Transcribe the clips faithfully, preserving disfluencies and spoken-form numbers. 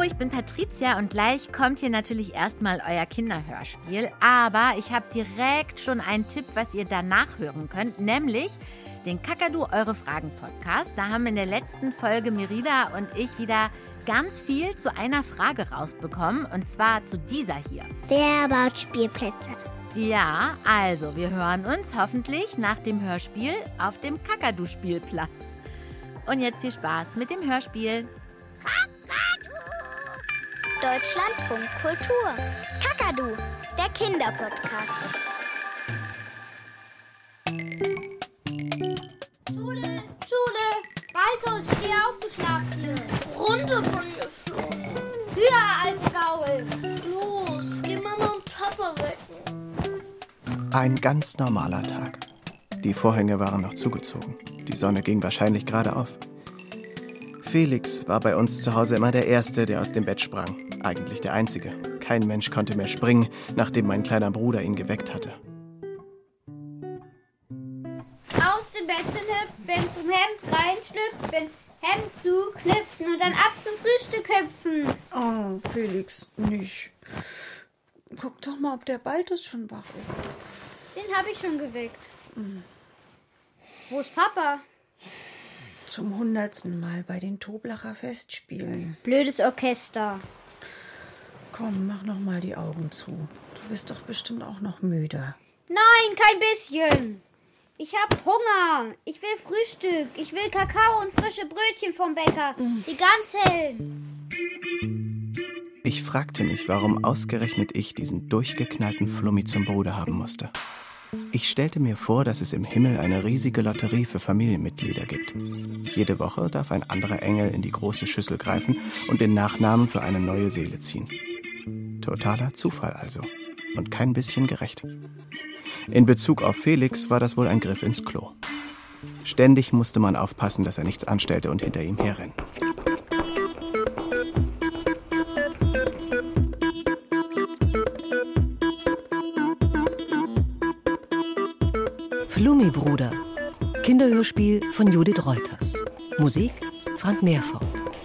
ich bin Patricia und gleich kommt hier natürlich erstmal euer Kinderhörspiel. Aber ich habe direkt schon einen Tipp, was ihr danach hören könnt, nämlich den Kakadu Eure Fragen Podcast. Da haben in der letzten Folge Merida und ich wieder ganz viel zu einer Frage rausbekommen, und zwar zu dieser hier. Wer baut Spielplätze? Ja, also wir hören uns hoffentlich nach dem Hörspiel auf dem Kakadu-Spielplatz. Und jetzt viel Spaß mit dem Hörspiel. Deutschlandfunk Kultur. Kakadu, der Kinderpodcast. Schule, Schule, Balthus, steh auf, du Schlaftier. Runde von mir, Flo. Höher, alte Gaul. Los, geh Mama und Papa wecken. Ein ganz normaler Tag. Die Vorhänge waren noch zugezogen. Die Sonne ging wahrscheinlich gerade auf. Felix war bei uns zu Hause immer der Erste, der aus dem Bett sprang. Eigentlich der Einzige. Kein Mensch konnte mehr springen, nachdem mein kleiner Bruder ihn geweckt hatte. Aus dem Bettchen hüpfen, zum Hemd reinschlüpfen, Hemd zuknüpfen und dann ab zum Frühstück hüpfen. Oh, Felix, nicht. Guck doch mal, ob der Balthus schon wach ist. Den habe ich schon geweckt. Mhm. Wo ist Papa? Zum hundertsten Mal bei den Toblacher Festspielen. Blödes Orchester. Komm, mach noch mal die Augen zu. Du bist doch bestimmt auch noch müde. Nein, kein bisschen. Ich hab Hunger. Ich will Frühstück. Ich will Kakao und frische Brötchen vom Bäcker. Mhm. Die ganz hellen. Ich fragte mich, warum ausgerechnet ich diesen durchgeknallten Flummi zum Bruder haben musste. Ich stellte mir vor, dass es im Himmel eine riesige Lotterie für Familienmitglieder gibt. Jede Woche darf ein anderer Engel in die große Schüssel greifen und den Nachnamen für eine neue Seele ziehen. Totaler Zufall also. Und kein bisschen gerecht. In Bezug auf Felix war das wohl ein Griff ins Klo. Ständig musste man aufpassen, dass er nichts anstellte und hinter ihm herrennen. Flummi-Bruder. Kinderhörspiel von Judith Reuters. Musik Frank Meerfort.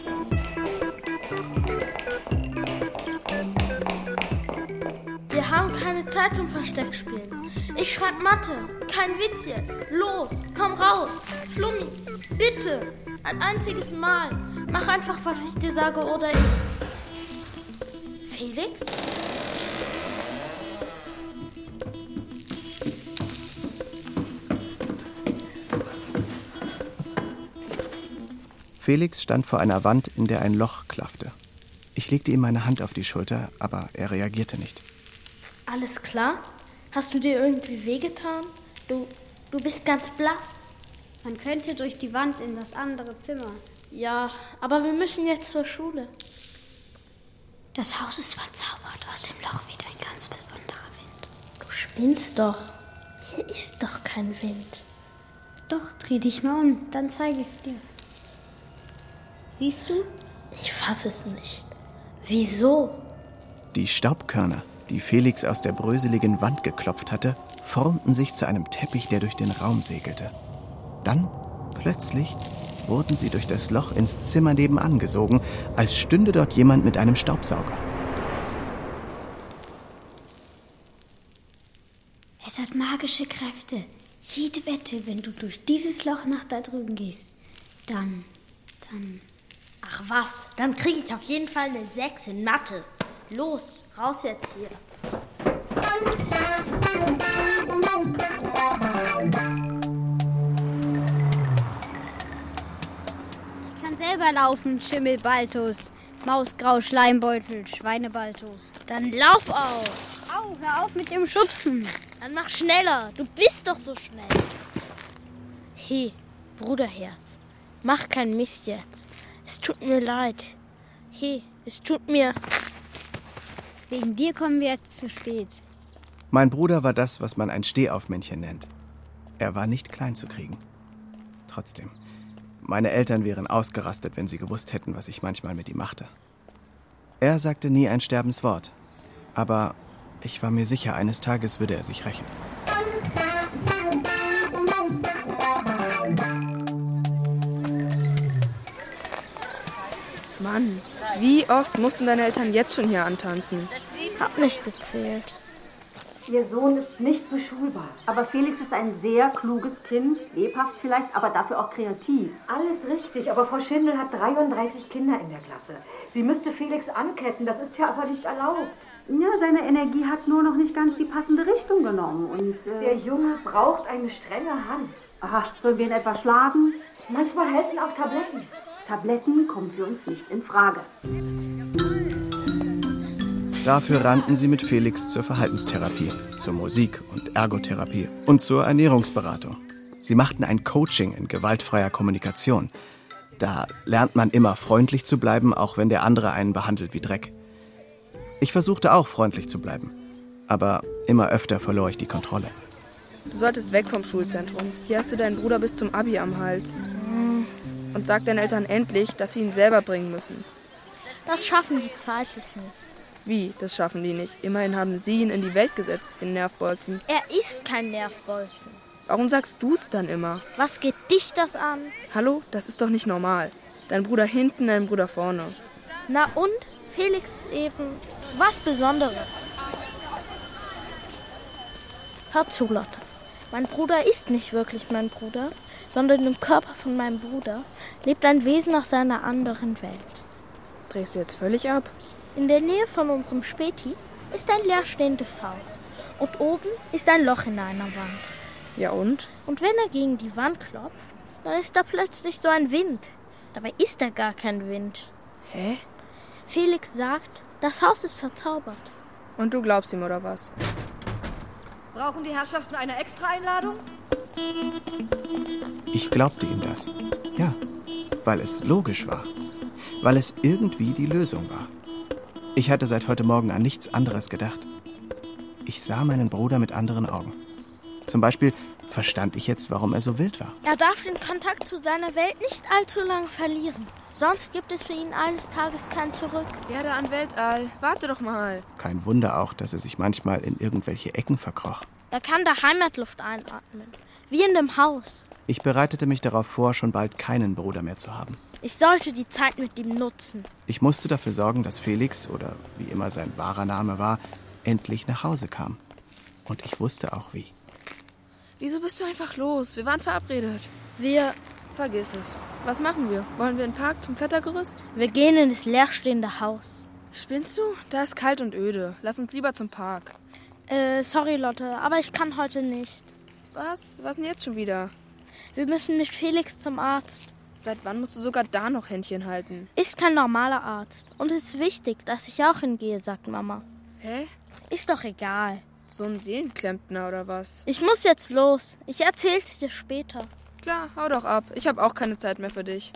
Wir haben keine Zeit zum Versteckspielen. Ich schreib Mathe. Kein Witz jetzt. Los, komm raus. Flummi, bitte. Ein einziges Mal. Mach einfach, was ich dir sage, oder ich. Felix? Felix stand vor einer Wand, in der ein Loch klaffte. Ich legte ihm meine Hand auf die Schulter, aber er reagierte nicht. Alles klar? Hast du dir irgendwie wehgetan? Du, du bist ganz blass. Man könnte durch die Wand in das andere Zimmer. Ja, aber wir müssen jetzt zur Schule. Das Haus ist verzaubert. Aus dem Loch weht ein ganz besonderer Wind. Du spinnst doch. Hier ist doch kein Wind. Doch, dreh dich mal um, dann zeige ich es dir. Siehst du? Ich fasse es nicht. Wieso? Die Staubkörner, die Felix aus der bröseligen Wand geklopft hatte, formten sich zu einem Teppich, der durch den Raum segelte. Dann, plötzlich, wurden sie durch das Loch ins Zimmer nebenan gesogen, als stünde dort jemand mit einem Staubsauger. Es hat magische Kräfte. Jede Wette, wenn du durch dieses Loch nach da drüben gehst, dann, dann... Ach was, dann kriege ich auf jeden Fall eine sechs in Mathe. Los, raus jetzt hier. Ich kann selber laufen, Schimmel Balthus, Mausgrau Schleimbeutel, Schweinebalthus. Dann lauf auch. Au, hör auf mit dem Schubsen. Dann mach schneller, du bist doch so schnell. Hey, Bruderherz, mach keinen Mist jetzt. Es tut mir leid. Hey, es tut mir... Wegen dir kommen wir jetzt zu spät. Mein Bruder war das, was man ein Stehaufmännchen nennt. Er war nicht klein zu kriegen. Trotzdem, meine Eltern wären ausgerastet, wenn sie gewusst hätten, was ich manchmal mit ihm machte. Er sagte nie ein Sterbenswort. Aber ich war mir sicher, eines Tages würde er sich rächen. Mann, wie oft mussten deine Eltern jetzt schon hier antanzen? Hab nicht gezählt. Ihr Sohn ist nicht beschulbar. Aber Felix ist ein sehr kluges Kind. Lebhaft vielleicht, aber dafür auch kreativ. Alles richtig, aber Frau Schindel hat dreiunddreißig Kinder in der Klasse. Sie müsste Felix anketten, das ist ja aber nicht erlaubt. Ja, seine Energie hat nur noch nicht ganz die passende Richtung genommen. Und äh, der Junge braucht eine strenge Hand. Aha, sollen wir ihn etwa schlagen? Manchmal helfen auch Tabletten. Tabletten kommen für uns nicht in Frage. Dafür rannten sie mit Felix zur Verhaltenstherapie, zur Musik- und Ergotherapie und zur Ernährungsberatung. Sie machten ein Coaching in gewaltfreier Kommunikation. Da lernt man immer freundlich zu bleiben, auch wenn der andere einen behandelt wie Dreck. Ich versuchte auch freundlich zu bleiben, aber immer öfter verlor ich die Kontrolle. Du solltest weg vom Schulzentrum. Hier hast du deinen Bruder bis zum Abi am Hals. Und sag deinen Eltern endlich, dass sie ihn selber bringen müssen. Das schaffen die zeitlich nicht. Wie? Das schaffen die nicht. Immerhin haben sie ihn in die Welt gesetzt, den Nervbolzen. Er ist kein Nervbolzen. Warum sagst du's dann immer? Was geht dich das an? Hallo? Das ist doch nicht normal. Dein Bruder hinten, dein Bruder vorne. Na und? Felix ist eben was Besonderes. Hör zu, Lotte. Mein Bruder ist nicht wirklich mein Bruder, sondern im Körper von meinem Bruder lebt ein Wesen aus einer anderen Welt. Drehst du jetzt völlig ab? In der Nähe von unserem Späti ist ein leerstehendes Haus. Und oben ist ein Loch in einer Wand. Ja und? Und wenn er gegen die Wand klopft, dann ist da plötzlich so ein Wind. Dabei ist da gar kein Wind. Hä? Felix sagt, das Haus ist verzaubert. Und du glaubst ihm, oder was? Brauchen die Herrschaften eine Extra-Einladung? Ich glaubte ihm das. Ja, weil es logisch war. Weil es irgendwie die Lösung war. Ich hatte seit heute Morgen an nichts anderes gedacht. Ich sah meinen Bruder mit anderen Augen. Zum Beispiel verstand ich jetzt, warum er so wild war. Er darf den Kontakt zu seiner Welt nicht allzu lange verlieren. Sonst gibt es für ihn eines Tages kein Zurück. Ja, da an Weltall. Warte doch mal. Kein Wunder auch, dass er sich manchmal in irgendwelche Ecken verkroch. Er kann da Heimatluft einatmen. Wie in dem Haus. Ich bereitete mich darauf vor, schon bald keinen Bruder mehr zu haben. Ich sollte die Zeit mit ihm nutzen. Ich musste dafür sorgen, dass Felix, oder wie immer sein wahrer Name war, endlich nach Hause kam. Und ich wusste auch wie. Wieso bist du einfach los? Wir waren verabredet. Wir... Vergiss es. Was machen wir? Wollen wir in den Park zum Klettergerüst? Wir gehen in das leerstehende Haus. Spinnst du? Da ist kalt und öde. Lass uns lieber zum Park. Äh, sorry Lotte, aber ich kann heute nicht. Was? Was denn jetzt schon wieder? Wir müssen mit Felix zum Arzt. Seit wann musst du sogar da noch Händchen halten? Ist kein normaler Arzt. Und es ist wichtig, dass ich auch hingehe, sagt Mama. Hä? Ist doch egal. So ein Seelenklempner oder was? Ich muss jetzt los. Ich erzähl's dir später. Klar, hau doch ab. Ich habe auch keine Zeit mehr für dich.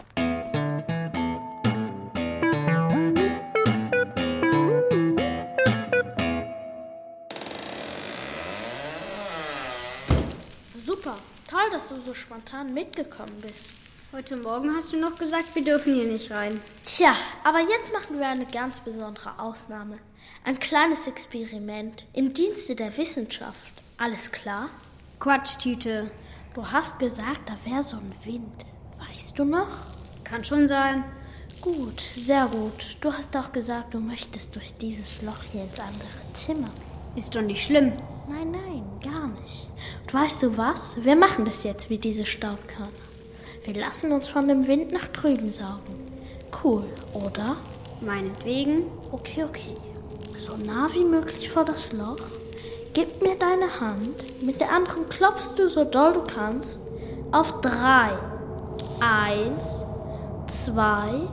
Super. Toll, dass du so spontan mitgekommen bist. Heute Morgen hast du noch gesagt, wir dürfen hier nicht rein. Tja, aber jetzt machen wir eine ganz besondere Ausnahme. Ein kleines Experiment im Dienste der Wissenschaft. Alles klar? Quatschtüte. Du hast gesagt, da wäre so ein Wind. Weißt du noch? Kann schon sein. Gut, sehr gut. Du hast auch gesagt, du möchtest durch dieses Loch hier ins andere Zimmer. Ist doch nicht schlimm. Nein, nein, gar nicht. Und weißt du was? Wir machen das jetzt wie diese Staubkörner. Wir lassen uns von dem Wind nach drüben saugen. Cool, oder? Meinetwegen. Okay, okay. So nah wie möglich vor das Loch. Gib mir deine Hand. Mit der anderen klopfst du so doll du kannst. Auf drei. Eins, zwei...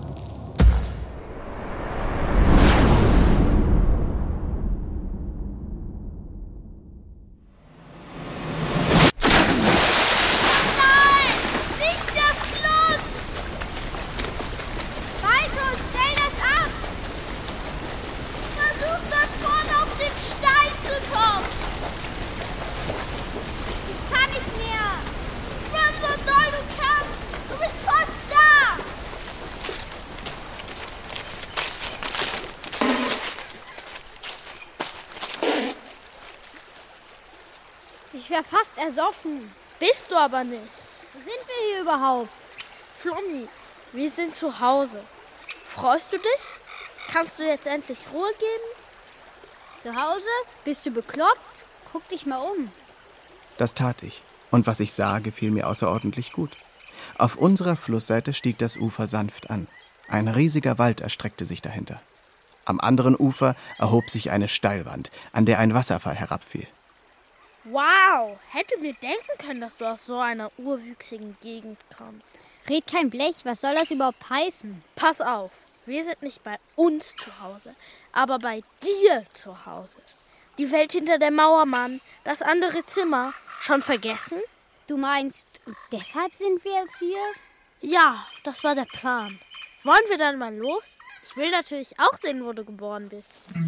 Ich wäre fast ersoffen. Bist du aber nicht. Wo sind wir hier überhaupt? Flummi, wir sind zu Hause. Freust du dich? Kannst du jetzt endlich Ruhe geben? Zu Hause? Bist du bekloppt? Guck dich mal um. Das tat ich. Und was ich sah, gefiel mir außerordentlich gut. Auf unserer Flussseite stieg das Ufer sanft an. Ein riesiger Wald erstreckte sich dahinter. Am anderen Ufer erhob sich eine Steilwand, an der ein Wasserfall herabfiel. Wow, hätte mir denken können, dass du aus so einer urwüchsigen Gegend kommst. Red kein Blech, was soll das überhaupt heißen? Pass auf, wir sind nicht bei uns zu Hause, aber bei dir zu Hause. Die Welt hinter der Mauer, Mann, das andere Zimmer. Schon vergessen? Du meinst, deshalb sind wir jetzt hier? Ja, das war der Plan. Wollen wir dann mal los? Ich will natürlich auch sehen, wo du geboren bist.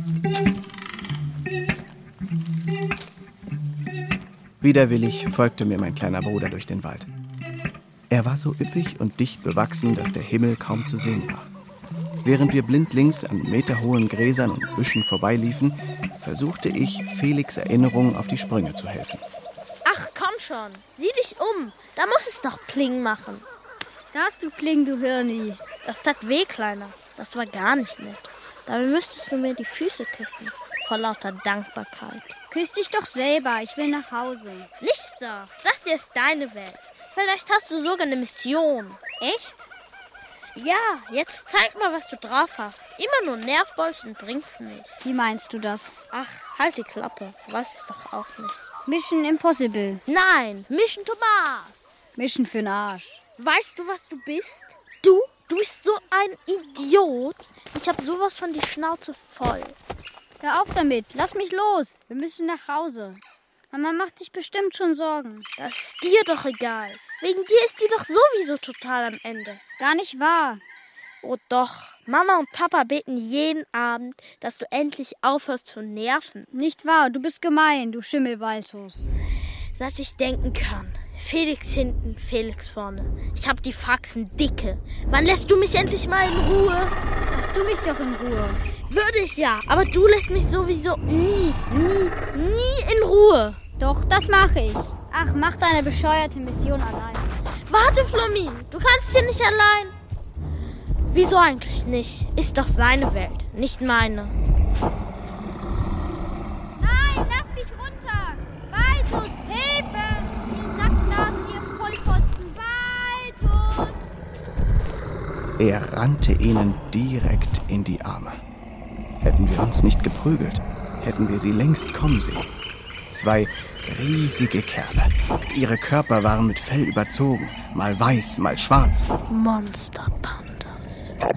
Widerwillig folgte mir mein kleiner Bruder durch den Wald. Er war so üppig und dicht bewachsen, dass der Himmel kaum zu sehen war. Während wir blindlings an meterhohen Gräsern und Büschen vorbeiliefen, versuchte ich, Felix Erinnerungen auf die Sprünge zu helfen. Ach, komm schon. Sieh dich um. Da muss es doch Pling machen. Da hast du Pling, du Hirni. Das tat weh, Kleiner. Das war gar nicht nett. Dabei müsstest du mir die Füße küssen. Vor lauter Dankbarkeit. Küss dich doch selber. Ich will nach Hause. Nichts da. Das hier ist deine Welt. Vielleicht hast du sogar eine Mission. Echt? Ja, jetzt zeig mal, was du drauf hast. Immer nur Nervbolzen bringt's nicht. Wie meinst du das? Ach, halt die Klappe. Weiß ich doch auch nicht. Mission Impossible. Nein, Mission Thomas. Mission für'n Arsch. Weißt du, was du bist? Du? Du bist so ein Idiot. Ich hab sowas von die Schnauze voll. Hör auf damit. Lass mich los. Wir müssen nach Hause. Mama macht sich bestimmt schon Sorgen. Das ist dir doch egal. Wegen dir ist die doch sowieso total am Ende. Gar nicht wahr. Oh doch. Mama und Papa beten jeden Abend, dass du endlich aufhörst zu nerven. Nicht wahr. Du bist gemein, du Schimmelbaltus. Seit ich denken kann. Felix hinten, Felix vorne. Ich hab die Faxen dicke. Wann lässt du mich endlich mal in Ruhe? Lass du mich doch in Ruhe. Würde ich ja, aber du lässt mich sowieso nie, nie, nie in Ruhe. Doch, das mache ich. Ach, mach deine bescheuerte Mission allein. Warte, Flomin, du kannst hier nicht allein. Wieso eigentlich nicht? Ist doch seine Welt, nicht meine. Nein, lass mich runter. Baltus, Hilfe! Ihr Sacknasen, ihr Vollpfosten, Baltus! Er rannte ihnen direkt in die Arme. Hätten wir uns nicht geprügelt, hätten wir sie längst kommen sehen. Zwei riesige Kerle. Ihre Körper waren mit Fell überzogen, mal weiß, mal schwarz. Monster-Pandas.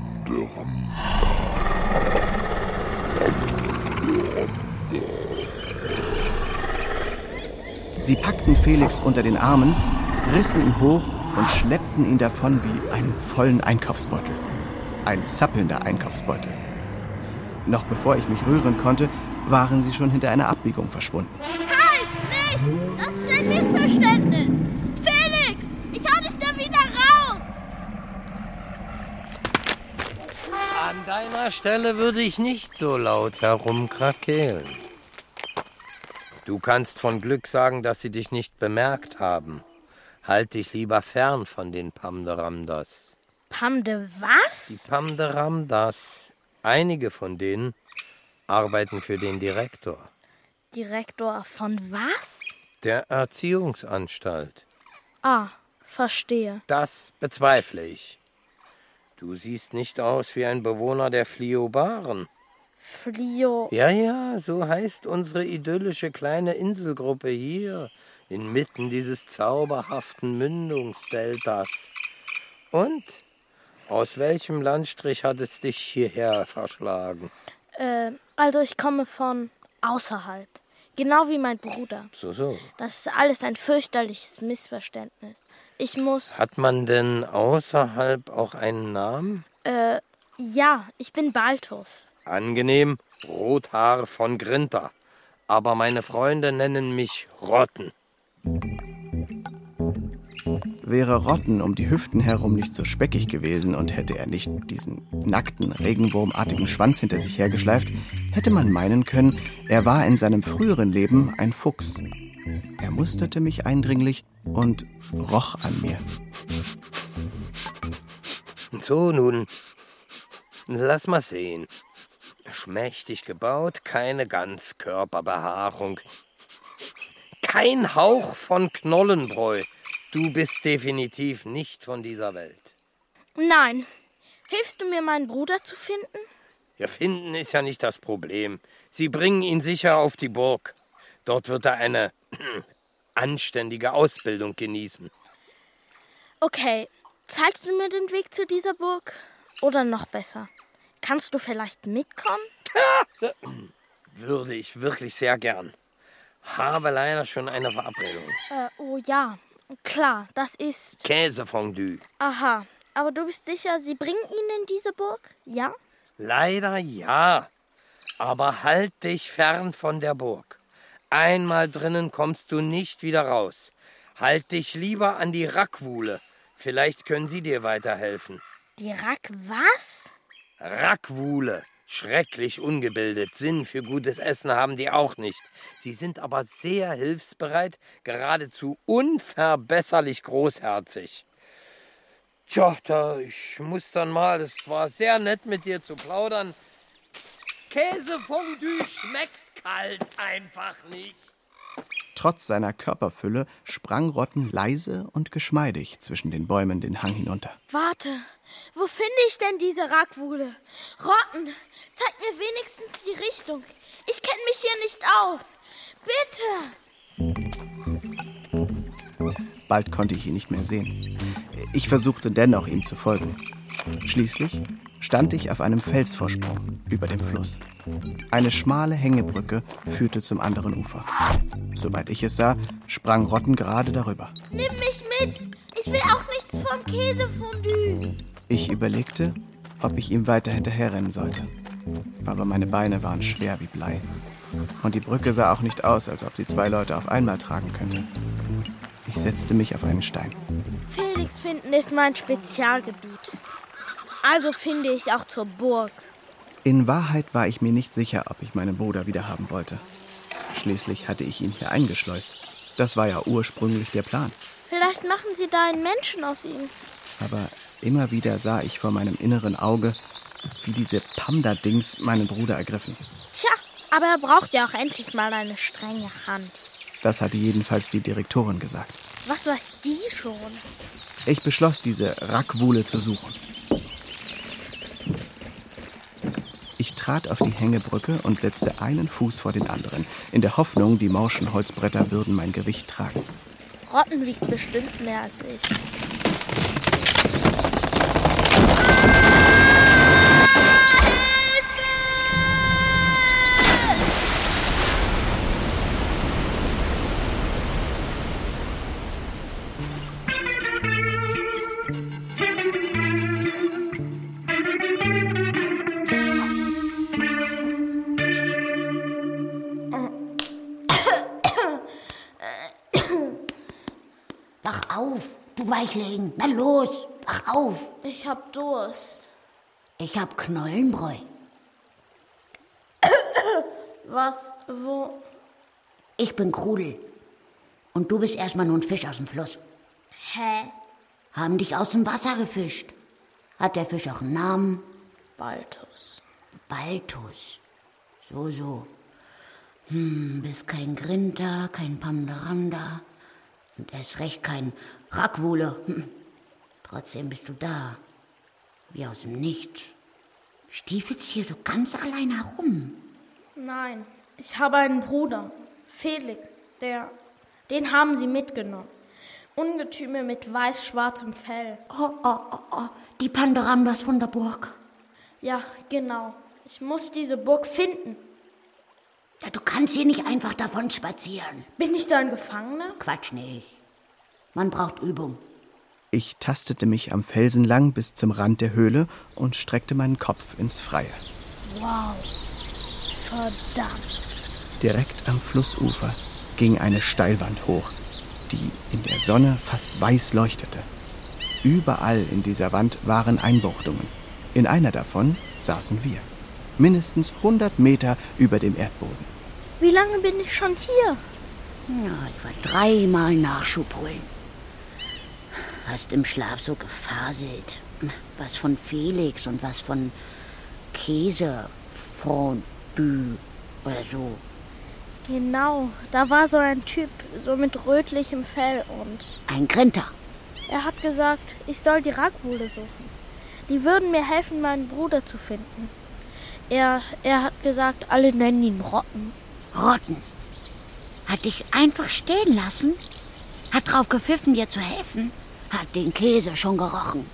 Sie packten Felix unter den Armen, rissen ihn hoch und schleppten ihn davon wie einen vollen Einkaufsbeutel. Ein zappelnder Einkaufsbeutel. Noch bevor ich mich rühren konnte, waren sie schon hinter einer Abbiegung verschwunden. Halt! Nicht! Das ist ein Missverständnis! Felix! Ich hau dich da wieder raus! An deiner Stelle würde ich nicht so laut herumkrakeelen. Du kannst von Glück sagen, dass sie dich nicht bemerkt haben. Halt dich lieber fern von den Pamderamdas. Pamde was? Die Pamderamdas. Einige von denen arbeiten für den Direktor. Direktor von was? Der Erziehungsanstalt. Ah, verstehe. Das bezweifle ich. Du siehst nicht aus wie ein Bewohner der Fliobaren. Flio... Ja, ja, so heißt unsere idyllische kleine Inselgruppe hier, inmitten dieses zauberhaften Mündungsdeltas. Und? Aus welchem Landstrich hat es dich hierher verschlagen? Äh, also ich komme von außerhalb. Genau wie mein Bruder. So, so. Das ist alles ein fürchterliches Missverständnis. Ich muss... Hat man denn außerhalb auch einen Namen? Äh, ja, ich bin Baltus. Angenehm, Rothaar von Grinter. Aber meine Freunde nennen mich Rotten. Wäre Rotten um die Hüften herum nicht so speckig gewesen und hätte er nicht diesen nackten, regenwurmartigen Schwanz hinter sich hergeschleift, hätte man meinen können, er war in seinem früheren Leben ein Fuchs. Er musterte mich eindringlich und roch an mir. So nun, Lass mal sehen. Schmächtig gebaut, keine Ganzkörperbehaarung. Kein Hauch von Knollenbräu. Du bist definitiv nicht von dieser Welt. Nein. Hilfst du mir, meinen Bruder zu finden? Ja, finden ist ja nicht das Problem. Sie bringen ihn sicher auf die Burg. Dort wird er eine anständige Ausbildung genießen. Okay, zeigst du mir den Weg zu dieser Burg? Oder noch besser, kannst du vielleicht mitkommen? Würde ich wirklich sehr gern. Habe leider schon eine Verabredung. Äh, oh ja, klar, das ist... Käsefondue. Aha, aber du bist sicher, sie bringen ihn in diese Burg, ja? Leider ja, aber halt dich fern von der Burg. Einmal drinnen kommst du nicht wieder raus. Halt dich lieber an die Rackwule. Vielleicht können sie dir weiterhelfen. Die Rack was? Rackwule. Schrecklich ungebildet. Sinn für gutes Essen haben die auch nicht. Sie sind aber sehr hilfsbereit, geradezu unverbesserlich großherzig. Tja, da, ich muss dann mal, es war sehr nett mit dir zu plaudern. Käsefondue schmeckt kalt einfach nicht. Trotz seiner Körperfülle sprang Rotten leise und geschmeidig zwischen den Bäumen den Hang hinunter. Warte, wo finde ich denn diese Rackwule? Rotten, zeig mir wenigstens die Richtung. Ich kenne mich hier nicht aus. Bitte. Bald konnte ich ihn nicht mehr sehen. Ich versuchte dennoch, ihm zu folgen. Schließlich stand ich auf einem Felsvorsprung über dem Fluss. Eine schmale Hängebrücke führte zum anderen Ufer. Soweit ich es sah, sprang Rotten gerade darüber. Nimm mich mit! Ich will auch nichts vom Käsefondue. Ich überlegte, ob ich ihm weiter hinterherrennen sollte. Aber meine Beine waren schwer wie Blei. Und die Brücke sah auch nicht aus, als ob sie zwei Leute auf einmal tragen könnte. Ich setzte mich auf einen Stein. Felix finden ist mein Spezialgebiet. Also finde ich auch zur Burg. In Wahrheit war ich mir nicht sicher, ob ich meinen Bruder wiederhaben wollte. Schließlich hatte ich ihn hier eingeschleust. Das war ja ursprünglich der Plan. Vielleicht machen sie da einen Menschen aus ihm. Aber immer wieder sah ich vor meinem inneren Auge, wie diese Panda-Dings meinen Bruder ergriffen. Tja, aber er braucht ja auch endlich mal eine strenge Hand. Das hatte jedenfalls die Direktorin gesagt. Was weiß die schon? Ich beschloss, diese Rackwule zu suchen. Ich trat auf die Hängebrücke und setzte einen Fuß vor den anderen, in der Hoffnung, die morschen Holzbretter würden mein Gewicht tragen. Rotten wiegt bestimmt mehr als ich. Weichling, na los, wach auf. Ich hab Durst. Ich hab Knollenbräu. Was, wo? Ich bin Krudel. Und du bist erstmal nur ein Fisch aus dem Fluss. Hä? Haben dich aus dem Wasser gefischt. Hat der Fisch auch einen Namen? Balthus. Balthus. So, so. Hm, bist kein Grinter, kein Pandaramda. Und erst recht kein Rackwule. Hm. Trotzdem bist du da. Wie aus dem Nichts. Stiefelst hier so ganz allein herum? Nein, ich habe einen Bruder. Felix, der... Den haben sie mitgenommen. Ungetüme mit weiß-schwarzem Fell. Oh, oh, oh, oh. Die Pandaramdas von der Burg. Ja, genau. Ich muss diese Burg finden. Ja, du kannst hier nicht einfach davon spazieren. Bin ich da ein Gefangener? Quatsch nicht. Man braucht Übung. Ich tastete mich am Felsen lang bis zum Rand der Höhle und streckte meinen Kopf ins Freie. Wow. Verdammt. Direkt am Flussufer ging eine Steilwand hoch, die in der Sonne fast weiß leuchtete. Überall in dieser Wand waren Einbuchtungen. In einer davon saßen wir. Mindestens hundert Meter über dem Erdboden. Wie lange bin ich schon hier? Ja, ich war dreimal Nachschub holen. Hast im Schlaf so gefaselt. Was von Felix und was von Käsefondue oder so. Genau, da war so ein Typ, so mit rötlichem Fell und... Ein Grinter. Er hat gesagt, ich soll die Rackwule suchen. Die würden mir helfen, meinen Bruder zu finden. Er, er hat gesagt, alle nennen ihn Rotten. Rotten? Hat dich einfach stehen lassen? Hat drauf gepfiffen, dir zu helfen? Hat den Käse schon gerochen?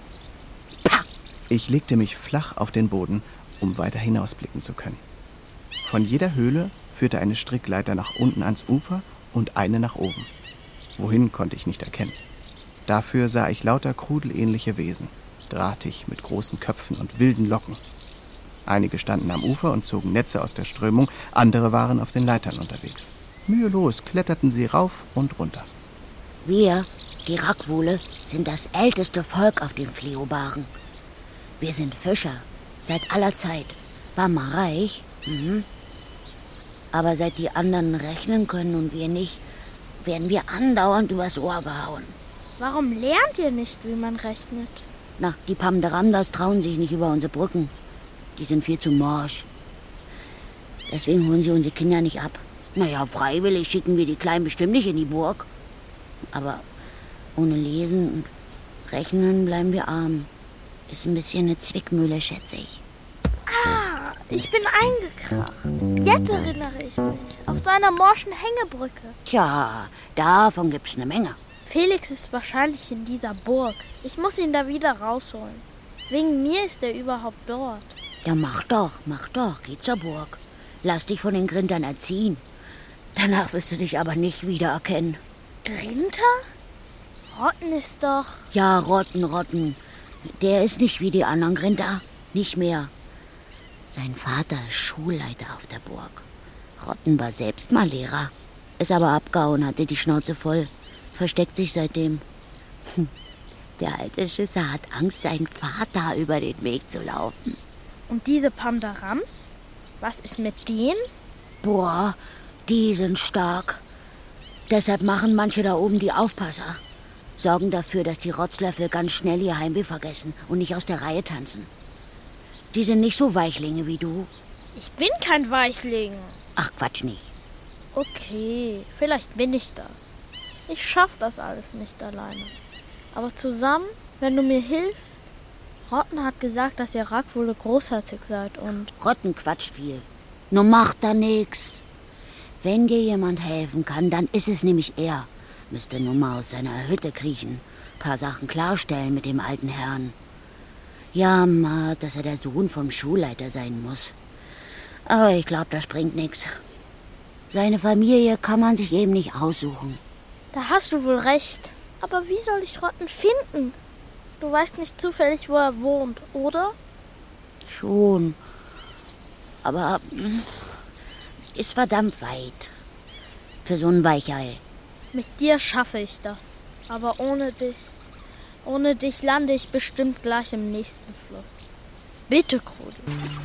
Pah! Ich legte mich flach auf den Boden, um weiter hinausblicken zu können. Von jeder Höhle führte eine Strickleiter nach unten ans Ufer und eine nach oben. Wohin, konnte ich nicht erkennen. Dafür sah ich lauter krudelähnliche Wesen, drahtig mit großen Köpfen und wilden Locken. Einige standen am Ufer und zogen Netze aus der Strömung, andere waren auf den Leitern unterwegs. Mühelos kletterten sie rauf und runter. Wir, die Rackwule, sind das älteste Volk auf den Fleobaren. Wir sind Fischer, seit aller Zeit. War mal reich, mhm. Aber seit die anderen rechnen können und wir nicht, werden wir andauernd übers Ohr gehauen. Warum lernt ihr nicht, wie man rechnet? Na, die Pamderamdas trauen sich nicht über unsere Brücken. Die sind viel zu morsch. Deswegen holen sie unsere Kinder nicht ab. Naja, freiwillig schicken wir die Kleinen bestimmt nicht in die Burg. Aber ohne Lesen und Rechnen bleiben wir arm. Ist ein bisschen eine Zwickmühle, schätze ich. Ah, ich bin eingekracht. Jetzt erinnere ich mich. Auf so einer morschen Hängebrücke. Tja, davon gibt's eine Menge. Felix ist wahrscheinlich in dieser Burg. Ich muss ihn da wieder rausholen. Wegen mir ist er überhaupt dort. Ja, mach doch, mach doch. Geh zur Burg. Lass dich von den Grintern erziehen. Danach wirst du dich aber nicht wiedererkennen. Grinter? Rotten ist doch... Ja, Rotten, Rotten. Der ist nicht wie die anderen Grinter. Nicht mehr. Sein Vater ist Schulleiter auf der Burg. Rotten war selbst mal Lehrer. Ist aber abgehauen, hatte die Schnauze voll. Versteckt sich seitdem. Hm. Der alte Schisser hat Angst, seinen Vater über den Weg zu laufen. Und diese Pamdarams? Was ist mit denen? Boah, die sind stark. Deshalb machen manche da oben die Aufpasser. Sorgen dafür, dass die Rotzlöffel ganz schnell ihr Heimweh vergessen und nicht aus der Reihe tanzen. Die sind nicht so Weichlinge wie du. Ich bin kein Weichling. Ach, Quatsch nicht. Okay, vielleicht bin ich das. Ich schaff das alles nicht alleine. Aber zusammen, wenn du mir hilfst... Rotten hat gesagt, dass ihr Rackwule großartig seid und... Rotten quatscht viel. Nur macht da nix. Wenn dir jemand helfen kann, dann ist es nämlich er. Müsste nur mal aus seiner Hütte kriechen. Paar Sachen klarstellen mit dem alten Herrn. Jammert, dass er der Sohn vom Schulleiter sein muss. Aber ich glaube, das bringt nichts. Seine Familie kann man sich eben nicht aussuchen. Da hast du wohl recht. Aber wie soll ich Rotten finden? Du weißt nicht zufällig, wo er wohnt, oder? Schon. Aber ist verdammt weit. Für so ein Weichei. Mit dir schaffe ich das. Aber ohne dich. Ohne dich lande ich bestimmt gleich im nächsten Fluss. Bitte, Krudi.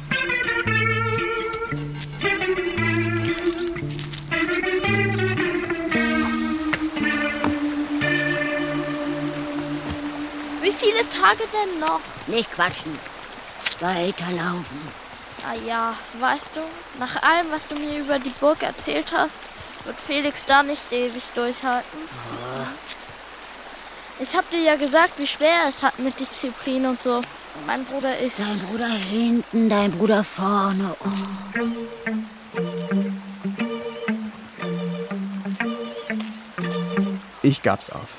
Wie viele Tage denn noch? Nicht quatschen. Weiterlaufen. Ah ja, weißt du, nach allem, was du mir über die Burg erzählt hast, wird Felix da nicht ewig durchhalten. Oh. Ich hab dir ja gesagt, wie schwer es hat mit Disziplin und so. Mein Bruder ist... Dein Bruder hinten, dein Bruder vorne. Oh. Ich gab's auf.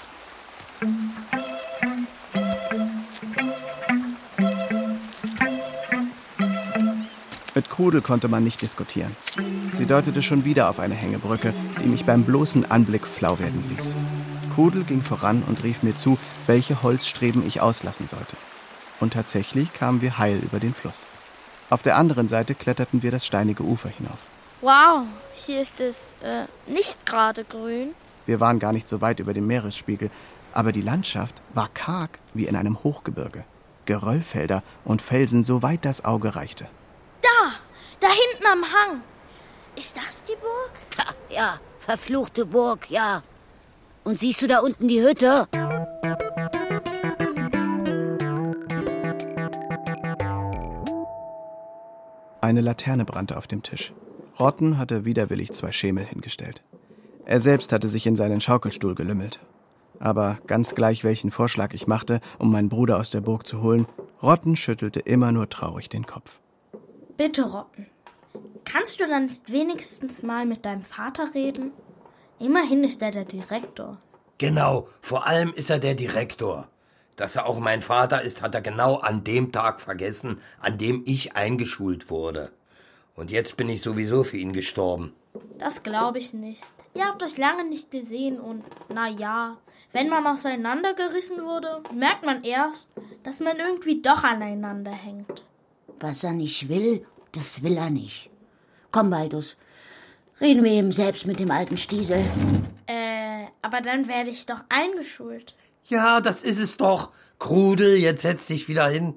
Mit Krudel konnte man nicht diskutieren. Sie deutete schon wieder auf eine Hängebrücke, die mich beim bloßen Anblick flau werden ließ. Krudel ging voran und rief mir zu, welche Holzstreben ich auslassen sollte. Und tatsächlich kamen wir heil über den Fluss. Auf der anderen Seite kletterten wir das steinige Ufer hinauf. Wow, hier ist es äh, nicht gerade grün. Wir waren gar nicht so weit über dem Meeresspiegel, aber die Landschaft war karg wie in einem Hochgebirge. Geröllfelder und Felsen, so weit das Auge reichte. Da, da hinten am Hang. Ist das die Burg? Ha, ja, verfluchte Burg, ja. Und siehst du da unten die Hütte? Eine Laterne brannte auf dem Tisch. Rotten hatte widerwillig zwei Schemel hingestellt. Er selbst hatte sich in seinen Schaukelstuhl gelümmelt. Aber ganz gleich, welchen Vorschlag ich machte, um meinen Bruder aus der Burg zu holen, Rotten schüttelte immer nur traurig den Kopf. Bitte, Rotten. Kannst du dann nicht wenigstens mal mit deinem Vater reden? Immerhin ist er der Direktor. Genau, vor allem ist er der Direktor. Dass er auch mein Vater ist, hat er genau an dem Tag vergessen, an dem ich eingeschult wurde. Und jetzt bin ich sowieso für ihn gestorben. Das glaube ich nicht. Ihr habt euch lange nicht gesehen und, na ja, wenn man auseinandergerissen wurde, merkt man erst, dass man irgendwie doch aneinander hängt. Was er nicht will, das will er nicht. Komm, Baldus, reden wir eben selbst mit dem alten Stiesel. Äh, aber dann werde ich doch eingeschult. Ja, das ist es doch. Krudel, jetzt setz dich wieder hin.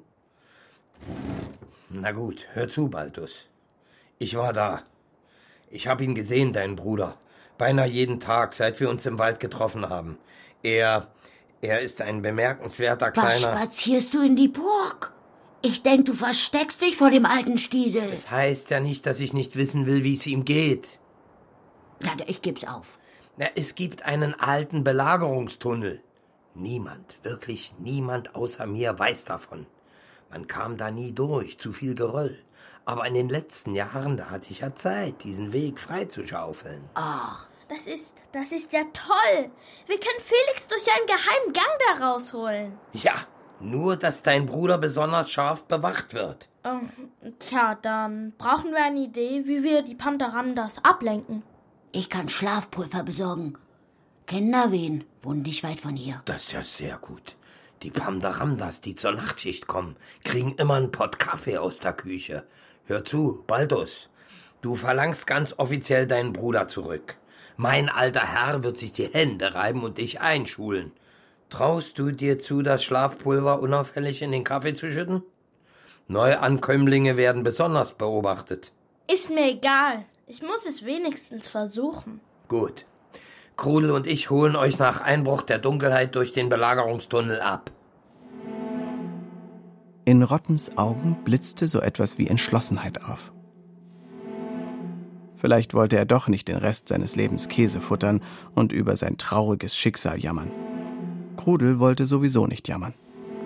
Na gut, hör zu, Baldus. Ich war da. Ich habe ihn gesehen, deinen Bruder. Beinahe jeden Tag, seit wir uns im Wald getroffen haben. Er, er ist ein bemerkenswerter kleiner... Was spazierst du in die Burg? Ich denk, du versteckst dich vor dem alten Stiesel. Das heißt ja nicht, dass ich nicht wissen will, wie es ihm geht. Na, ich geb's auf. Na, es gibt einen alten Belagerungstunnel. Niemand, wirklich niemand außer mir weiß davon. Man kam da nie durch, zu viel Geröll. Aber in den letzten Jahren, da hatte ich ja Zeit, diesen Weg freizuschaufeln. Ach. Das ist, das ist ja toll. Wir können Felix durch einen geheimen Gang da rausholen. Ja, nur, dass dein Bruder besonders scharf bewacht wird. Oh, tja, dann brauchen wir eine Idee, wie wir die Pamdaramdas ablenken. Ich kann Schlafpulver besorgen. Kennen da wen? Wohnen nicht weit von hier. Das ist ja sehr gut. Die Pamdaramdas, die zur Nachtschicht kommen, kriegen immer einen Pott Kaffee aus der Küche. Hör zu, Baldus, du verlangst ganz offiziell deinen Bruder zurück. Mein alter Herr wird sich die Hände reiben und dich einschulen. Traust du dir zu, das Schlafpulver unauffällig in den Kaffee zu schütten? Neuankömmlinge werden besonders beobachtet. Ist mir egal. Ich muss es wenigstens versuchen. Gut. Krudel und ich holen euch nach Einbruch der Dunkelheit durch den Belagerungstunnel ab. In Rottens Augen blitzte so etwas wie Entschlossenheit auf. Vielleicht wollte er doch nicht den Rest seines Lebens Käse futtern und über sein trauriges Schicksal jammern. Krudel wollte sowieso nicht jammern.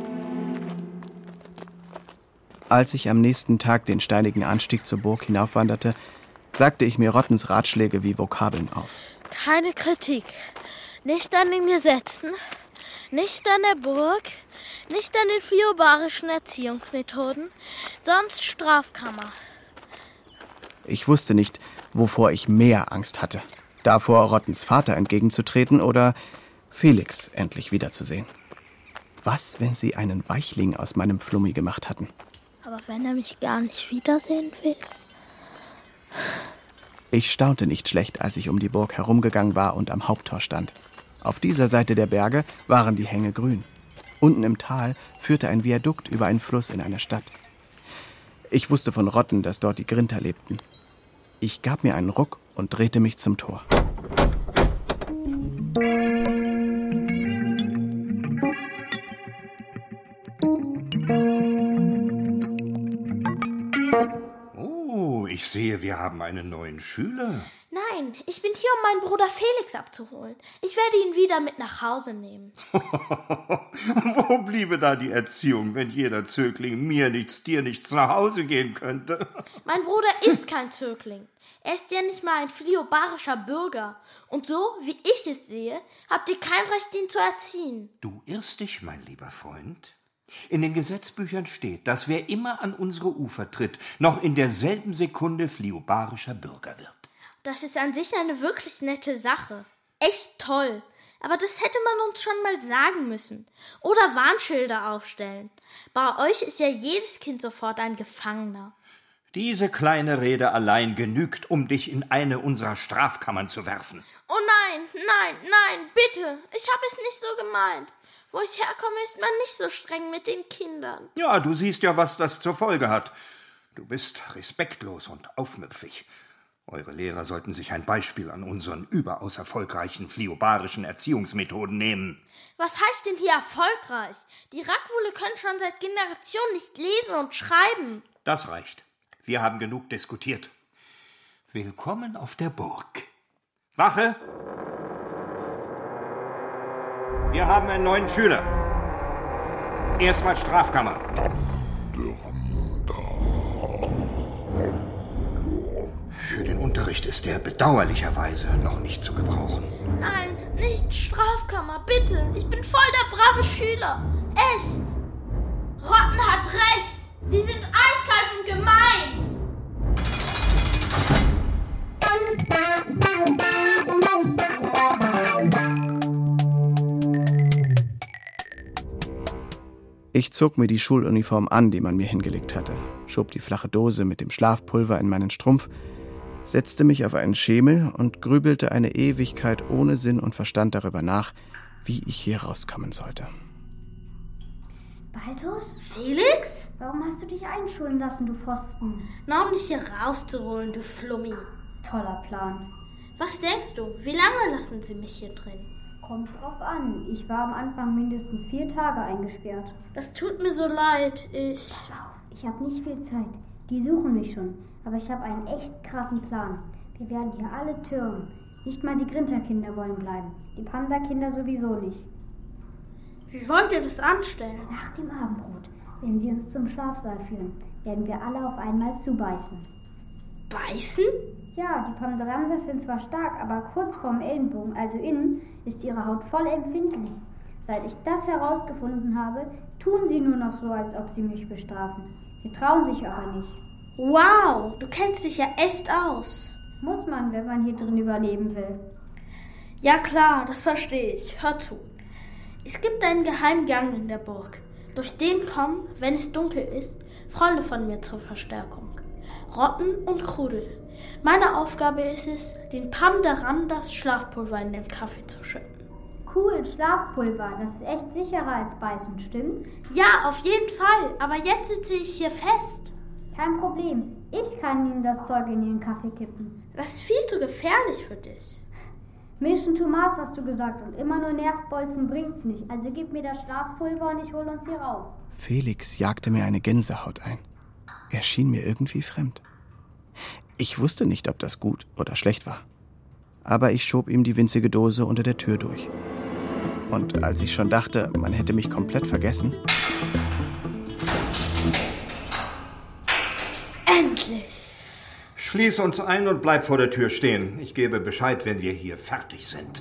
Als ich am nächsten Tag den steinigen Anstieg zur Burg hinaufwanderte, sagte ich mir Rottens Ratschläge wie Vokabeln auf. Keine Kritik. Nicht an den Gesetzen, nicht an der Burg, nicht an den fliobarischen Erziehungsmethoden, sonst Strafkammer. Ich wusste nicht, wovor ich mehr Angst hatte. Davor, Rottens Vater entgegenzutreten oder Felix endlich wiederzusehen. Was, wenn sie einen Weichling aus meinem Flummi gemacht hatten? Aber wenn er mich gar nicht wiedersehen will? Ich staunte nicht schlecht, als ich um die Burg herumgegangen war und am Haupttor stand. Auf dieser Seite der Berge waren die Hänge grün. Unten im Tal führte ein Viadukt über einen Fluss in eine Stadt. Ich wusste von Rotten, dass dort die Grinter lebten. Ich gab mir einen Ruck und drehte mich zum Tor. Oh, ich sehe, wir haben einen neuen Schüler. Nein, ich bin hier, um meinen Bruder Felix abzuholen. Ich werde ihn wieder mit nach Hause nehmen. Wo bliebe da die Erziehung, wenn jeder Zögling mir nichts, dir nichts nach Hause gehen könnte? Mein Bruder ist kein Zögling. Er ist ja nicht mal ein fliobarischer Bürger. Und so, wie ich es sehe, habt ihr kein Recht, ihn zu erziehen. Du irrst dich, mein lieber Freund. In den Gesetzbüchern steht, dass wer immer an unsere Ufer tritt, noch in derselben Sekunde fliobarischer Bürger wird. Das ist an sich eine wirklich nette Sache. Echt toll. Aber das hätte man uns schon mal sagen müssen. Oder Warnschilder aufstellen. Bei euch ist ja jedes Kind sofort ein Gefangener. Diese kleine Rede allein genügt, um dich in eine unserer Strafkammern zu werfen. Oh nein, nein, nein, bitte. Ich habe es nicht so gemeint. Wo ich herkomme, ist man nicht so streng mit den Kindern. Ja, du siehst ja, was das zur Folge hat. Du bist respektlos und aufmüpfig. Eure Lehrer sollten sich ein Beispiel an unseren überaus erfolgreichen fliobarischen Erziehungsmethoden nehmen. Was heißt denn hier erfolgreich? Die Rackwule können schon seit Generationen nicht lesen und schreiben. Das reicht. Wir haben genug diskutiert. Willkommen auf der Burg. Wache! Wir haben einen neuen Schüler. Erstmal Strafkammer. Für den Unterricht ist er bedauerlicherweise noch nicht zu gebrauchen. Nein, nicht Strafkammer, bitte. Ich bin voll der brave Schüler. Echt. Rotten hat recht. Sie sind eiskalt und gemein. Ich zog mir die Schuluniform an, die man mir hingelegt hatte, schob die flache Dose mit dem Schlafpulver in meinen Strumpf, setzte mich auf einen Schemel und grübelte eine Ewigkeit ohne Sinn und Verstand darüber nach, wie ich hier rauskommen sollte. Psst, Balthus? Felix? Warum hast du dich einschulen lassen, du Pfosten? Na, um dich hier rauszuholen, du Flummi. Toller Plan. Was denkst du? Wie lange lassen sie mich hier drin? Kommt drauf an. Ich war am Anfang mindestens vier Tage eingesperrt. Das tut mir so leid. Ich... Pass auf, ich habe nicht viel Zeit. Die suchen mich schon. Aber ich habe einen echt krassen Plan. Wir werden hier alle türmen. Nicht mal die Grinter-Kinder wollen bleiben. Die Panda-Kinder sowieso nicht. Wie wollt ihr das anstellen? Nach dem Abendbrot, wenn sie uns zum Schlafsaal führen, werden wir alle auf einmal zubeißen. Beißen? Ja, die Pandarandas sind zwar stark, aber kurz vorm Ellenbogen, also innen, ist ihre Haut voll empfindlich. Seit ich das herausgefunden habe, tun sie nur noch so, als ob sie mich bestrafen. Sie trauen sich aber nicht. Wow, du kennst dich ja echt aus. Muss man, wenn man hier drin überleben will. Ja klar, das verstehe ich. Hör zu. Es gibt einen geheimen Gang in der Burg. Durch den kommen, wenn es dunkel ist, Freunde von mir zur Verstärkung. Rotten und Krudel. Meine Aufgabe ist es, den Pandarandas Schlafpulver in den Kaffee zu schütten. Cool, Schlafpulver. Das ist echt sicherer als Beißen, stimmt's? Ja, auf jeden Fall. Aber jetzt sitze ich hier fest. Kein Problem. Ich kann Ihnen das Zeug in Ihren Kaffee kippen. Das ist viel zu gefährlich für dich. Mischen Thomas, hast du gesagt. Und immer nur Nervbolzen bringt's nicht. Also gib mir das Schlafpulver und ich hole uns hier raus. Felix jagte mir eine Gänsehaut ein. Er schien mir irgendwie fremd. Ich wusste nicht, ob das gut oder schlecht war. Aber ich schob ihm die winzige Dose unter der Tür durch. Und als ich schon dachte, man hätte mich komplett vergessen... Endlich! Schließ uns ein und bleib vor der Tür stehen. Ich gebe Bescheid, wenn wir hier fertig sind.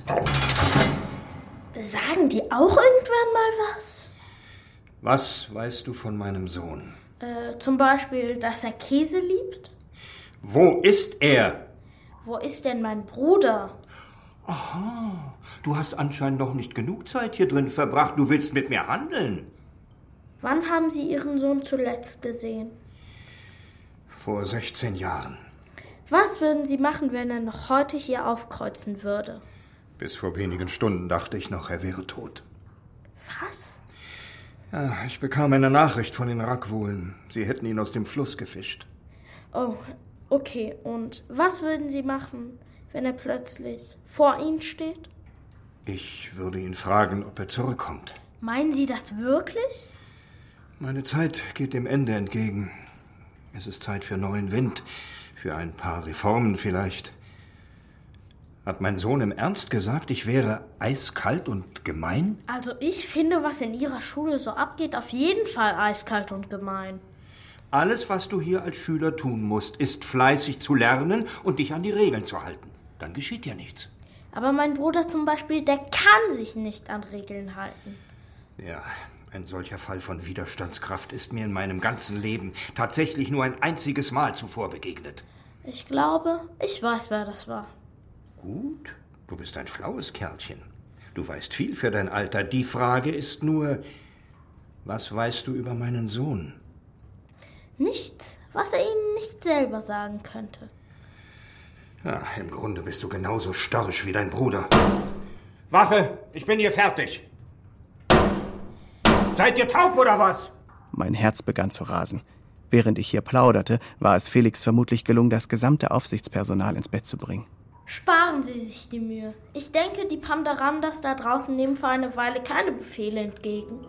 Sagen die auch irgendwann mal was? Was weißt du von meinem Sohn? Äh, zum Beispiel, dass er Käse liebt? Wo ist er? Wo ist denn mein Bruder? Aha, du hast anscheinend noch nicht genug Zeit hier drin verbracht. Du willst mit mir handeln. Wann haben Sie Ihren Sohn zuletzt gesehen? Vor sechzehn Jahren. Was würden Sie machen, wenn er noch heute hier aufkreuzen würde? Bis vor wenigen Stunden dachte ich noch, er wäre tot. Was? Ja, ich bekam eine Nachricht von den Rakwulen. Sie hätten ihn aus dem Fluss gefischt. Oh, okay. Und was würden Sie machen, wenn er plötzlich vor Ihnen steht? Ich würde ihn fragen, ob er zurückkommt. Meinen Sie das wirklich? Meine Zeit geht dem Ende entgegen. Es ist Zeit für neuen Wind, für ein paar Reformen vielleicht. Hat mein Sohn im Ernst gesagt, ich wäre eiskalt und gemein? Also ich finde, was in Ihrer Schule so abgeht, auf jeden Fall eiskalt und gemein. Alles, was du hier als Schüler tun musst, ist fleißig zu lernen und dich an die Regeln zu halten. Dann geschieht dir nichts. Aber mein Bruder zum Beispiel, der kann sich nicht an Regeln halten. Ja, ein solcher Fall von Widerstandskraft ist mir in meinem ganzen Leben tatsächlich nur ein einziges Mal zuvor begegnet. Ich glaube, ich weiß, wer das war. Gut, du bist ein schlaues Kerlchen. Du weißt viel für dein Alter. Die Frage ist nur, was weißt du über meinen Sohn? Nichts, was er Ihnen nicht selber sagen könnte. Ja, im Grunde bist du genauso störrisch wie dein Bruder. Wache, ich bin hier fertig. Seid ihr taub oder was? Mein Herz begann zu rasen. Während ich hier plauderte, war es Felix vermutlich gelungen, das gesamte Aufsichtspersonal ins Bett zu bringen. Sparen Sie sich die Mühe. Ich denke, die Pandarandas da draußen nehmen für eine Weile keine Befehle entgegen.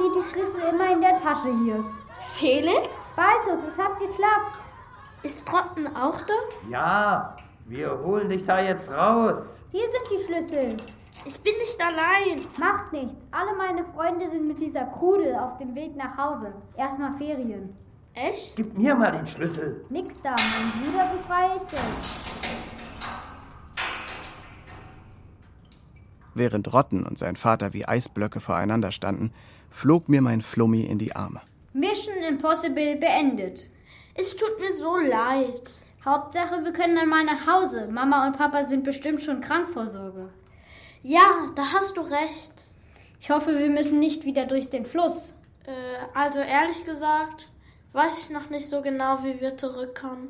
zieht die Schlüssel immer in der Tasche hier. Felix? Baltus, es hat geklappt. Ist Rotten auch da? Ja, wir holen dich da jetzt raus. Hier sind die Schlüssel. Ich bin nicht allein. Macht nichts. Alle meine Freunde sind mit dieser Krudel auf dem Weg nach Hause. Erstmal Ferien. Echt? Gib mir mal den Schlüssel. Nix da, mein Bruder befreie ich selbst. Während Rotten und sein Vater wie Eisblöcke voreinander standen, flog mir mein Flummi in die Arme. Mission Impossible beendet. Es tut mir so leid. Hauptsache, wir können dann mal nach Hause. Mama und Papa sind bestimmt schon Krankvorsorge. Ja, da hast du recht. Ich hoffe, wir müssen nicht wieder durch den Fluss. Äh, also ehrlich gesagt, weiß ich noch nicht so genau, wie wir zurückkommen.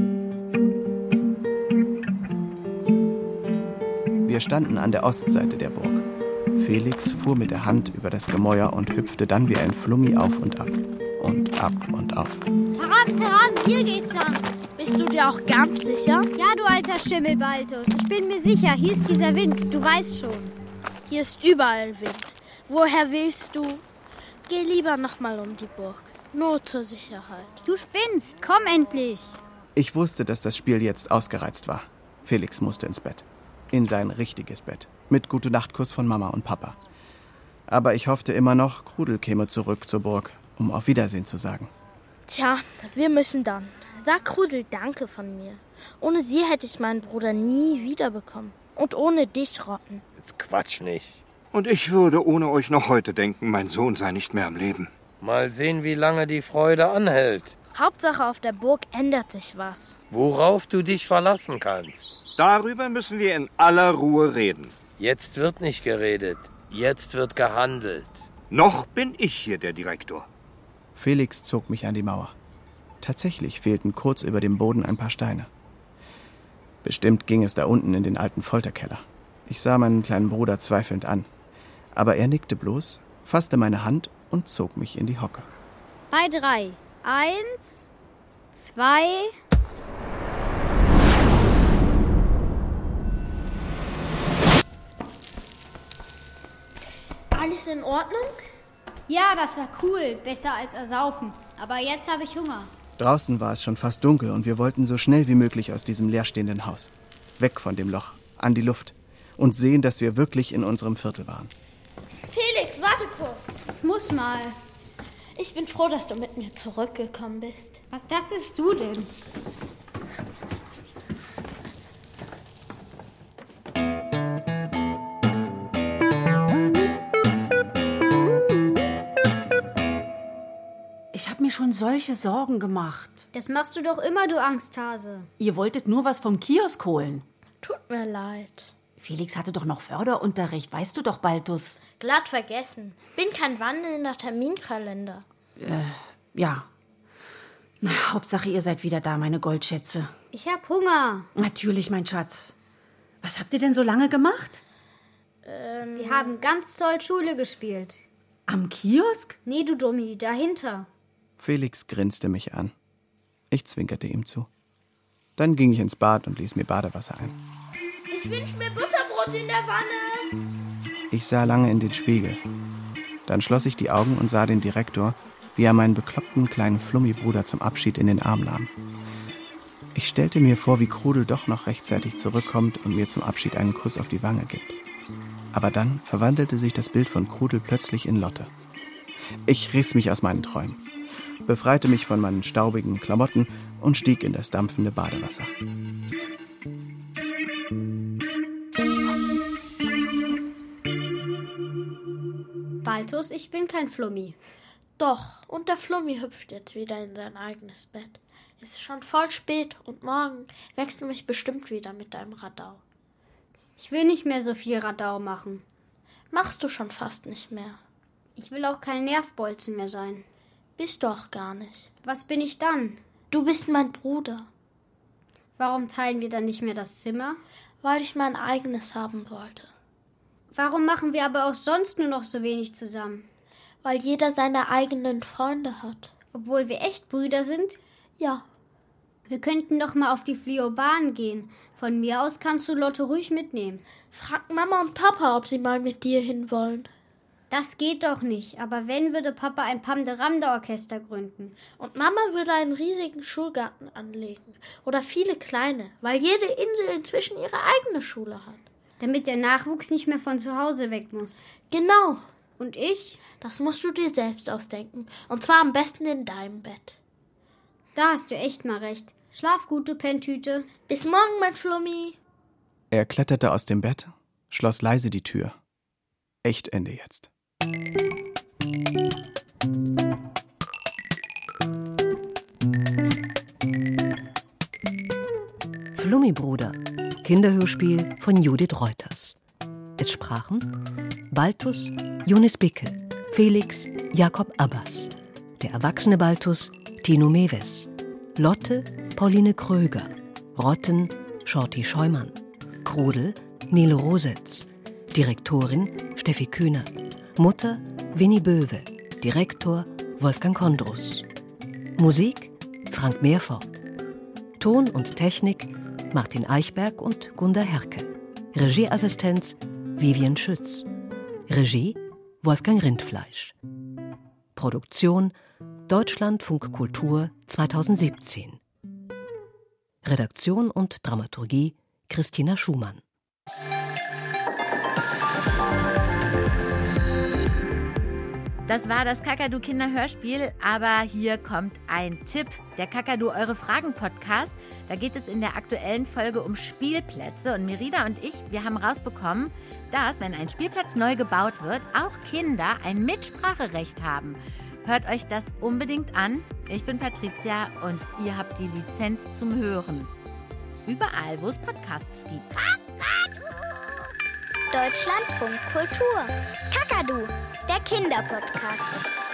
Wir standen an der Ostseite der Burg. Felix fuhr mit der Hand über das Gemäuer und hüpfte dann wie ein Flummi auf und ab. Und ab und auf. Taram, Taram, hier geht's lang. Bist du dir auch ganz sicher? Ja, du alter Schimmel, Baltus. Ich bin mir sicher, hier ist dieser Wind. Du weißt schon. Hier ist überall Wind. Woher willst du? Geh lieber noch mal um die Burg. Nur zur Sicherheit. Du spinnst. Komm endlich. Ich wusste, dass das Spiel jetzt ausgereizt war. Felix musste ins Bett. In sein richtiges Bett. Mit Gute-Nacht-Kuss von Mama und Papa. Aber ich hoffte immer noch, Krudel käme zurück zur Burg, um auf Wiedersehen zu sagen. Tja, wir müssen dann. Sag Krudel Danke von mir. Ohne sie hätte ich meinen Bruder nie wiederbekommen. Und ohne dich, Rotten. Jetzt quatsch nicht. Und ich würde ohne euch noch heute denken, mein Sohn sei nicht mehr am Leben. Mal sehen, wie lange die Freude anhält. Hauptsache, auf der Burg ändert sich was. Worauf du dich verlassen kannst. Darüber müssen wir in aller Ruhe reden. Jetzt wird nicht geredet. Jetzt wird gehandelt. Noch bin ich hier der Direktor. Felix zog mich an die Mauer. Tatsächlich fehlten kurz über dem Boden ein paar Steine. Bestimmt ging es da unten in den alten Folterkeller. Ich sah meinen kleinen Bruder zweifelnd an. Aber er nickte bloß, fasste meine Hand und zog mich in die Hocke. Bei drei. Eins, zwei... Alles in Ordnung? Ja, das war cool. Besser als ersaufen. Aber jetzt habe ich Hunger. Draußen war es schon fast dunkel und wir wollten so schnell wie möglich aus diesem leerstehenden Haus. Weg von dem Loch, an die Luft und sehen, dass wir wirklich in unserem Viertel waren. Felix, warte kurz. Ich muss mal. Ich bin froh, dass du mit mir zurückgekommen bist. Was dachtest du denn? Ich habe mir schon solche Sorgen gemacht. Das machst du doch immer, du Angsthase. Ihr wolltet nur was vom Kiosk holen. Tut mir leid. Felix hatte doch noch Förderunterricht, weißt du doch, Baltus. Glatt vergessen. Bin kein wandelnder Terminkalender. Äh, ja. Na, Hauptsache, ihr seid wieder da, meine Goldschätze. Ich hab Hunger. Natürlich, mein Schatz. Was habt ihr denn so lange gemacht? Ähm, Wir haben ganz toll Schule gespielt. Am Kiosk? Nee, du Dummi, dahinter. Felix grinste mich an. Ich zwinkerte ihm zu. Dann ging ich ins Bad und ließ mir Badewasser ein. Ich wünsch mir Butterbrot in der Wanne. Ich sah lange in den Spiegel. Dann schloss ich die Augen und sah den Direktor, wie er meinen bekloppten kleinen Flummi-Bruder zum Abschied in den Arm nahm. Ich stellte mir vor, wie Krudel doch noch rechtzeitig zurückkommt und mir zum Abschied einen Kuss auf die Wange gibt. Aber dann verwandelte sich das Bild von Krudel plötzlich in Lotte. Ich riss mich aus meinen Träumen, befreite mich von meinen staubigen Klamotten und stieg in das dampfende Badewasser. Baltus, ich bin kein Flummi. Doch, und der Flummi hüpft jetzt wieder in sein eigenes Bett. Es ist schon voll spät und morgen wächst du mich bestimmt wieder mit deinem Radau. Ich will nicht mehr so viel Radau machen. Machst du schon fast nicht mehr. Ich will auch kein Nervbolzen mehr sein. Bist du auch gar nicht. Was bin ich dann? Du bist mein Bruder. Warum teilen wir dann nicht mehr das Zimmer? Weil ich mein eigenes haben wollte. Warum machen wir aber auch sonst nur noch so wenig zusammen? Weil jeder seine eigenen Freunde hat. Obwohl wir echt Brüder sind? Ja. Wir könnten doch mal auf die Fliobahn gehen. Von mir aus kannst du Lotte ruhig mitnehmen. Frag Mama und Papa, ob sie mal mit dir hinwollen. Das geht doch nicht. Aber wenn, würde Papa ein Pam-de-Ramda-Orchester gründen. Und Mama würde einen riesigen Schulgarten anlegen. Oder viele kleine, weil jede Insel inzwischen ihre eigene Schule hat. Damit der Nachwuchs nicht mehr von zu Hause weg muss. Genau. Und ich? Das musst du dir selbst ausdenken. Und zwar am besten in deinem Bett. Da hast du echt mal recht. Schlaf gut, du Penntüte. Bis morgen, mein Flummi. Er kletterte aus dem Bett, schloss leise die Tür. Echt Ende jetzt. Flummibruder. Kinderhörspiel von Judith Reuters. Es sprachen Baltus, Jonis Bickel, Felix, Jakob Abbas. Der erwachsene Baltus, Tino Mewes. Lotte, Pauline Kröger. Rotten, Shorty Scheumann. Krudel, Nele Rosetz. Direktorin, Steffi Kühner. Mutter, Winnie Böwe. Direktor, Wolfgang Kondrus. Musik, Frank Meerfort. Ton und Technik, Martin Eichberg und Gunda Herke. Regieassistenz, Vivian Schütz. Regie, Wolfgang Rindfleisch. Produktion, Deutschlandfunk Kultur zweitausendsiebzehn. Redaktion und Dramaturgie, Christina Schumann. Das war das Kakadu-Kinderhörspiel, aber hier kommt ein Tipp. Der Kakadu Eure Fragen-Podcast, da geht es in der aktuellen Folge um Spielplätze. Und Merida und ich, wir haben rausbekommen, dass, wenn ein Spielplatz neu gebaut wird, auch Kinder ein Mitspracherecht haben. Hört euch das unbedingt an. Ich bin Patricia und ihr habt die Lizenz zum Hören. Überall, wo es Podcasts gibt. Deutschlandfunk Kultur. Kakadu, der Kinderpodcast.